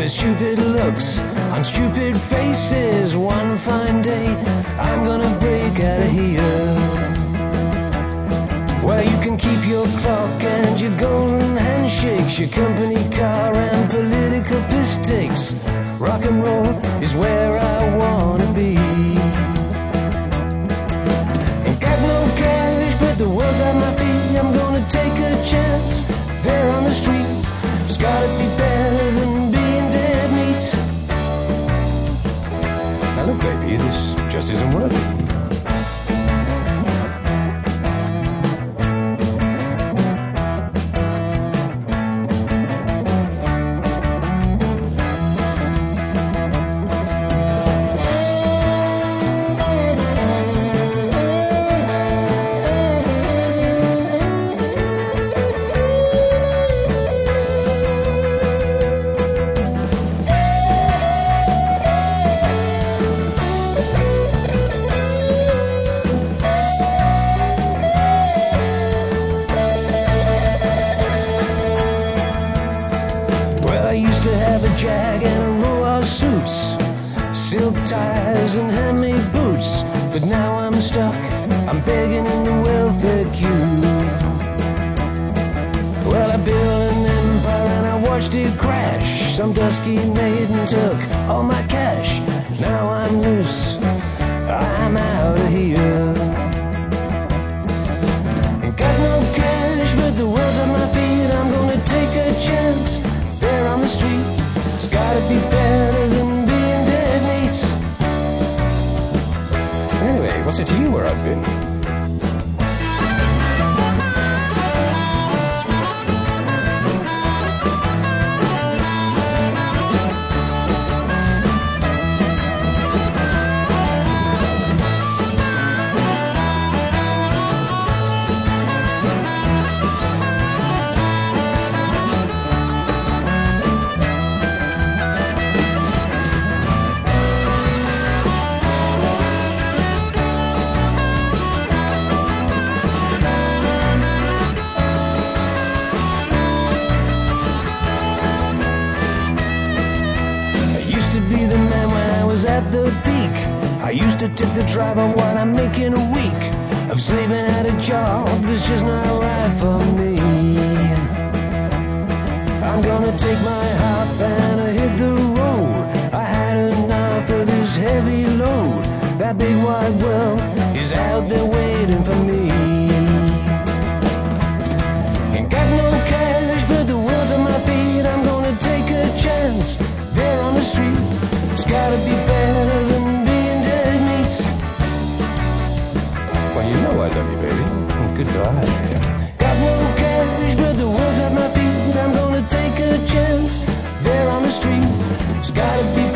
their stupid looks on stupid faces. One fine day I'm gonna break out of here, where you can keep your clock and your golden handshakes, your company car and political piss takes. Rock and roll is where I wanna be. Ain't got no cash, but the world's at my feet. I'm gonna take a chance there on the street. It's gotta be better than being dead meat. Now look, baby, this just isn't working. I used to have a jag and a row of suits, silk ties and handmade boots, but now I'm stuck, I'm begging in the welfare queue. Well, I built an empire and I watched it crash. Some dusky maiden took all my cash. Now I'm loose, I'm out of here. Ain't got no cash, but the world's at my feet. I'm gonna take a chance there on the street. It's gotta be better than being dead meat. Anyway, what's it to you where I've been? Be the man when I was at the peak. I used to tip the driver what I'm making a week. Of slaving at a job that's just not right for me. I'm gonna take my hop and hit the road. I had enough of this heavy load. That big wide world is out there waiting for me. Ain't got no cash, but the world's at my feet. I'm gonna take a chance there on the street. It's gotta be better than being dead meat. Well, you know I love you, baby. Goodbye. Got no cash, but the world's at my feet. I'm gonna take a chance there on the street. It's gotta be